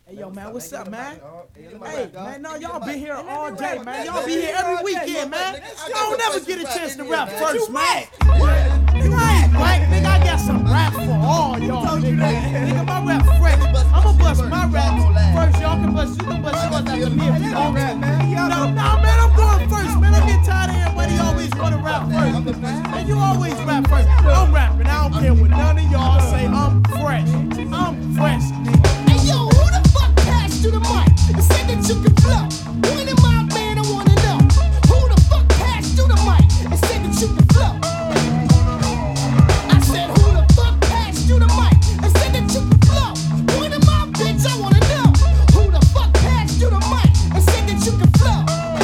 Hey, yo, man, what's up, man? Hey, man, no, y'all been here all day, man. Y'all be here every weekend, man. Y'all don't never get a chance to rap first, man. Nigga, I ain't whack. Nigga, I got some rap for all y'all, nigga. Nigga, my rap fresh. I'ma bust my rap first. Y'all can bust, you can bust yours after me if you want to. No, man, I'm going first, man. I'm getting tired of everybody always want to rap first. Man, you always rap first. I'm rapping. I don't care what none of y'all say. I'm fresh. I'm fresh. Hey, yo, who the fuck passed you the mic and said that you can flow? When am I, man? I wanna know. Who the fuck passed you the mic and said that you can flow? I said, who the fuck passed you the mic and said that you can flow? When am I, bitch? I wanna know. Who the fuck passed you the mic and said that you can flow?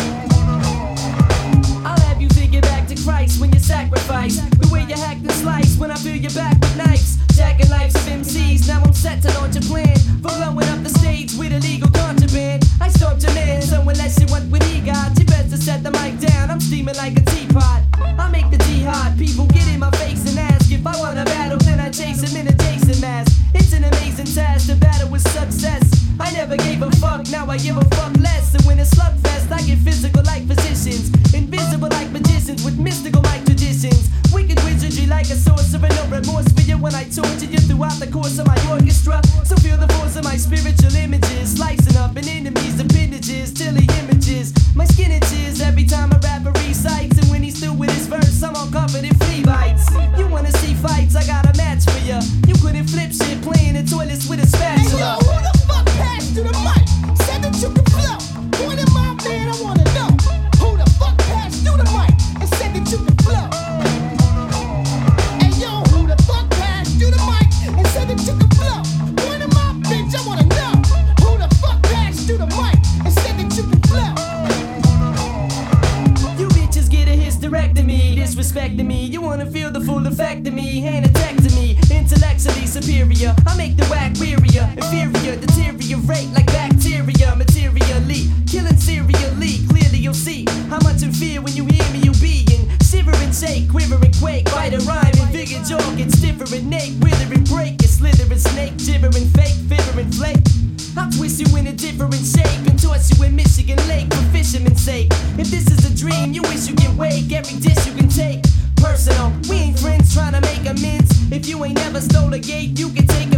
I'll have you dig it back to Christ when you sacrifice. The way you hack the slice when I fill your back with knives. Jacking lives of MCs, now I'm set to launch a plan for blowing up the stage with illegal contraband. I stormed your man, so unless you want what he got, you best to set the mic down. I'm steaming like a teapot. I make the jihad, people get in my face and ask if I want a battle, then I chase him in a Jason mask. It's an amazing task to battle with success. I never gave a fuck, now I give a fuck less. And when it's slugfest, I get physical like physicians, invisible like magicians with mystical like traditions. Wicked wizardry like a sorcerer, no remorse for you when I torture you throughout the course of my orchestra. So feel the force of my spiritual images, slicing up an enemy's appendages till he images. My skin itches every time a rapper recites, and when he's through with his verse, I'm all covered in flea bites. You wanna see fights? I got a match for ya. You couldn't flip shit playing in toilets with a Hey, yo, spatula. who the fuck passed you the mic? Said that you can flow. When am I, man? I wanna know. Who the fuck passed you the mic and said that you can flow? Hey, yo, who the fuck passed you the mic and said that you can flow? When am I, bitch? I wanna know. Who the fuck passed you the mic and said that you can flow? You bitches get a hysterectomy, disrespecting me. You wanna feel the full effect of me, hand attack to me. Intellectually superior, I make the whack wearier. Inferior, deteriorate like bacteria. Materially, killing serially. Clearly you'll see how much in fear when you hear me. You'll be in shiver and shake, quiver and quake. Bite a rhyme and vigor jaw gets stiffer and naked. Wither and break, a slither and snake. Gibber and fake, fiver and flake. I'll twist you in a different shape and toss you in Michigan Lake for fisherman's sake. If this is a dream, you wish you can wake. Every dish you can take personal. We ain't friends trying to make amends. If you ain't never stole a gate, you can take